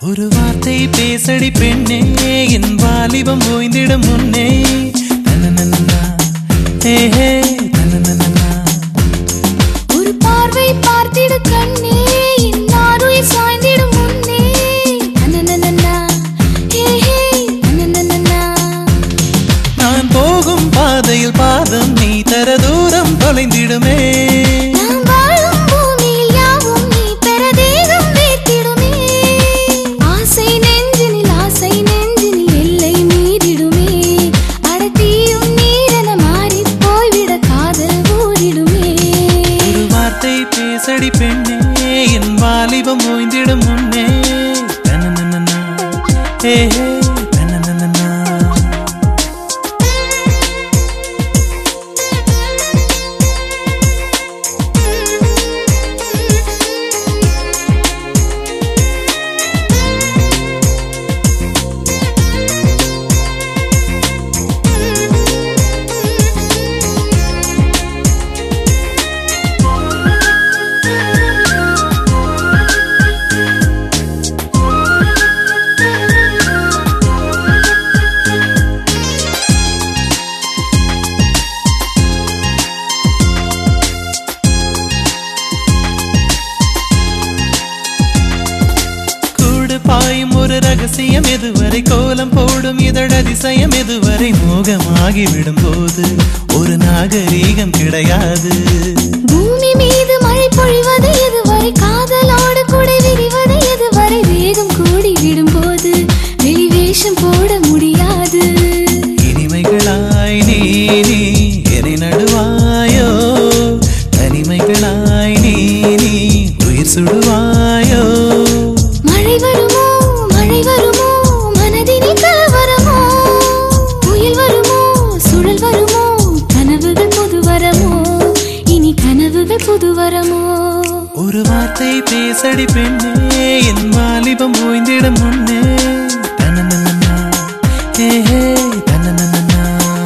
ஒரு வார்த்தை பேசடி பெண்ணே, என் வாலிபம் ஓய்ந்திடும் முன்னே. தனனனனா ஹே தனனனனா. ஒரு பார்வை பார்த்திடு கண்ணே, என் ஆருயிர் சாய்ந்திடும் முன்னே. தனனனனா ஹே தனனனனா. நான் போகும் பாதையில் பாதம் நீ தர தூரம் தொலைந்திடுமே. பேசடி பெண்ணே, என் வாலிபம் ஓய்ந்திடும் முன்னே. தனனனனா ஹே தனனனனா. பாயும் ஒரு ரகசியம் எதுவரை, கோலம் போடும் இதழ் அதிசயம் எதுவரை, மோகமாகிவிடும் போது ஒரு நாகரீகம் கிடையாது. பூமி மீது மழை பொழிவது எதுவரை, காதலோடு குடை விரிவது எதுவரை, வேகம் கூடி விடும் போது வெளிவேஷம் போட முடியாது. இனிமைகளாய் நீ நீ என்னை நடுவாயோ, தனிமைகளாய் நீ நீ உயிர் சுடுவாயோ. மழை வருமோ மழை வருமோ, மனதினில் கலவரமோ, புயல் வருமோ சுழல் வருமோ, கனவுகள் புதுவரமோ, இனி கனவுகள் புதுவரமோ. ஒரு வார்த்தை பேசடி பெண்ணே, என் வாலிபம் ஓய்ந்திடும் முன்னே. தனனனனா ஹே தனனனனா.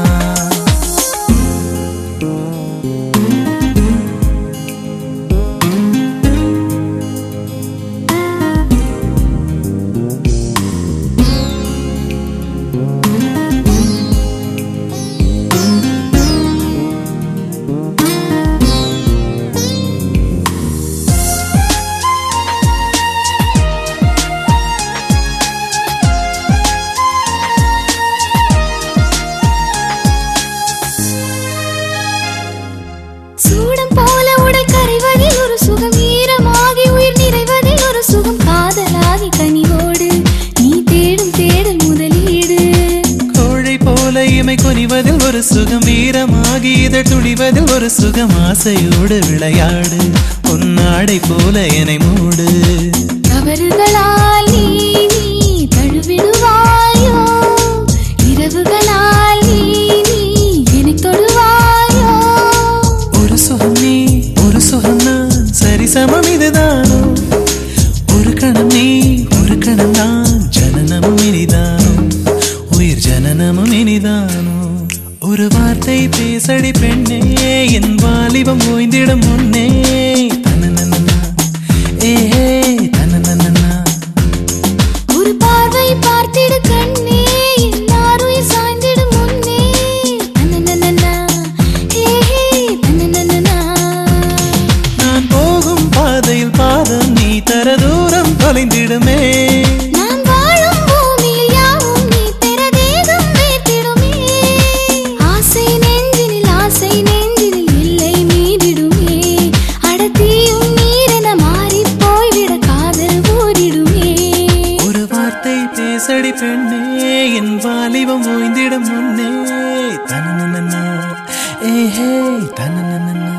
சூடம் போல உடல் கரைவதில் ஒரு சுகம், ஈரமாகி உயிர் நிறைவதில் ஒரு சுகம், காதலாகி கனிவோடு நீ தேடும் தேடல் முதலீடு. கோழை போல இமை கொனிவதில் ஒரு சுகம், வீரமாகி இதழ் துணிவதில் ஒரு சுகம், ஆசையோடு விளையாடு, பொன்னாடை போல என்னை மூடு. தவறுகளால் நீ நீ தழுவிடுவாயோ, இரவுகளால் நீ நீ என்னை தொடுவாயோ. ஒரு சுகம் நீ ஒரு சுகம் நான், சரி சமம் இதுதானோ. ஒரு கணம் நீ ஒரு கணம் நான், ஜனனமும் இனிதானோ, உயிர் ஜனனமும் இனிதானோ. ஒரு வார்த்தை பேசடி பெண்ணே, என் வாலிபம் ஓய்ந்திடும் முன்னே. தனனனனா ஹே தனனனனா. ஒரு பார்வை பார்த்திடு கண்ணே, என் ஆருயிர் சாய்ந்திடும் முன்னே. தனனனனா ஹே தனனனனா. நான் போகும் பாதையில் பாதம் நீ தர தூரம் தொலைந்திடுமே. நான் வாழும் பூமியில் யாவும் நீ பெற தேகம் வேர்த்திடுமே. ஆசை நெஞ்சினில் எல்லை மீறிடுமே. அடத்தியும் நீரென மாறி போய்விட காதல் ஊறிடுமே. ஒரு வார்த்தை பேசடி பெண்ணே, என் வாலிபம் ஓய்ந்திடும் முன்னே. தனனனனா ஹே தனனனனா.